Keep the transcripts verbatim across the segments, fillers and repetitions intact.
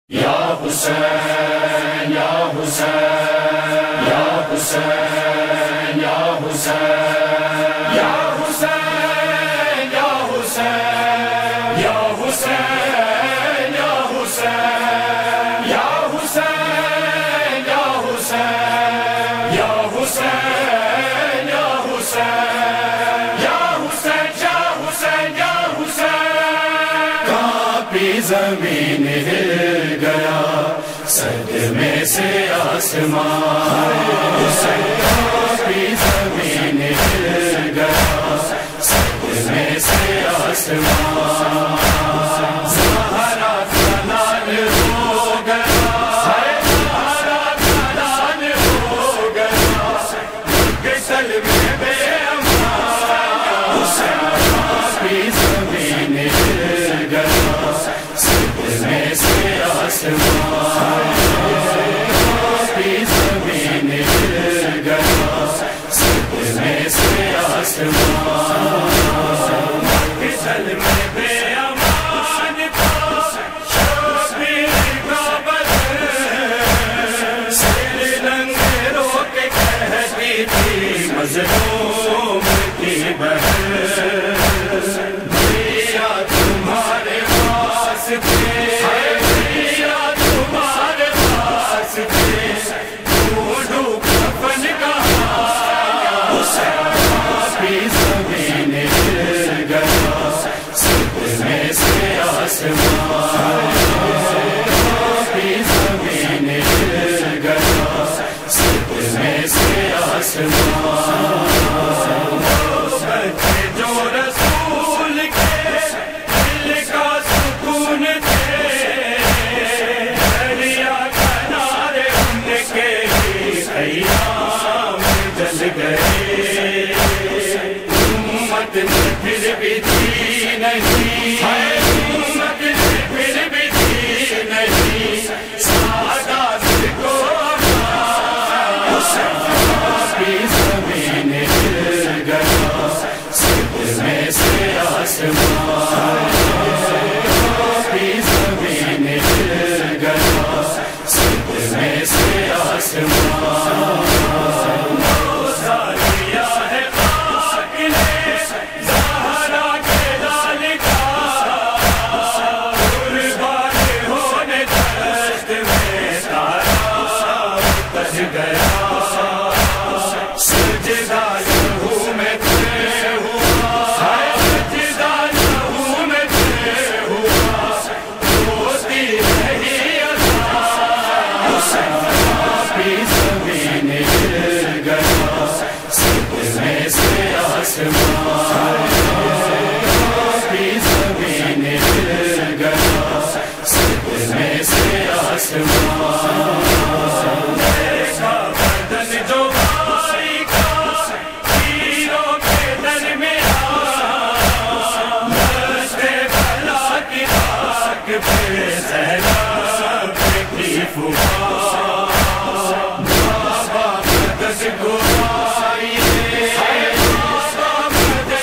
یا حسین یا حسین یا حسین یا حسین یا حسین یا حسین یا حسین یا حسین یا حسین یا حسین یا حسین یا حسین یا حسین یا حسین یا حسین کانپی زمین ہل گیا صدمے سے آسمان حسین کانپی زمین ہل گیا صدمے سے آسمان زہرا کا لال ہو گیا زہرا کا لال ہو گیا کسل میں بے امان حسین کانپی زمین ہل گیا صدمے سے آسمان کانپی زمین ہل گیا صدمے سے آسمان کسل میں بے امان تھا شبیر کا بدن سر لنگے رو کے کہتی تھی مظلوم کی بہن دیا تمہارے پاس تھے دیا تمہارے پاس تھے ڈھونڈو کفن کہاں حسین کانپی زمین ہل گیا صدمے سے آسمان کانپی زمین ہل گیا صدمے سے آسمان بچے جو رسول کے دل کا سکون تھے دریا کنارے ان کے ہی خیام جل گئے امت نے پھر بھی تھی نہیں امت نے پھر بھی تھی نہیں سعادت کو حسین کانپی زمین ہل گیا صدمے سے آسمان کانپی زمین ہل گیا صدمے سے آسمان سالیا ہے خاک نے زہرا کے لال کا قربان ہونے دشت میں تارا بچ گیا سجدہ لہو میں تھے ہوا سجدہ لہو میں تھے ہوا ہوتی رہی اذان حسین کانپی زمین ہل گیا صدمے سے آسمان کانپی زمین ہل گیا صدمے سے آسمان دیکھا بدن جو بھائی کا تیروں کے درمیان دشت بلا کی خاک پہ زینب کی فغان بابا مدد کو آئیے بابا مدد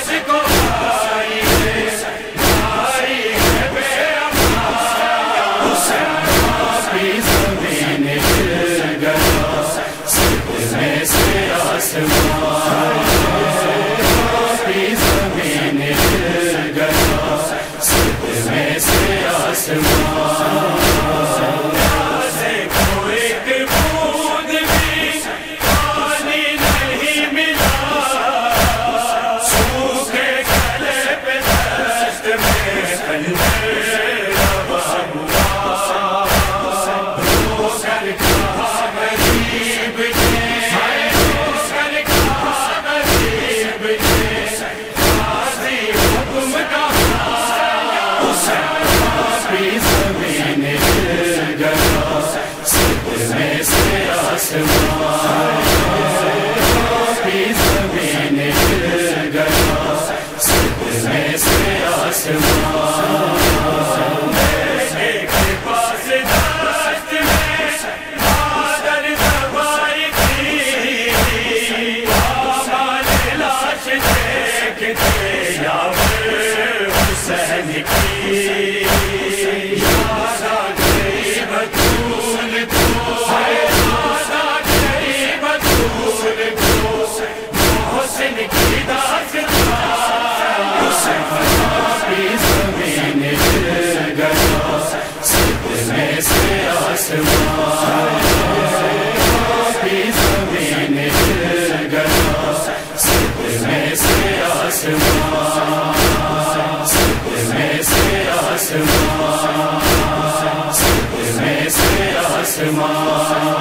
آسمان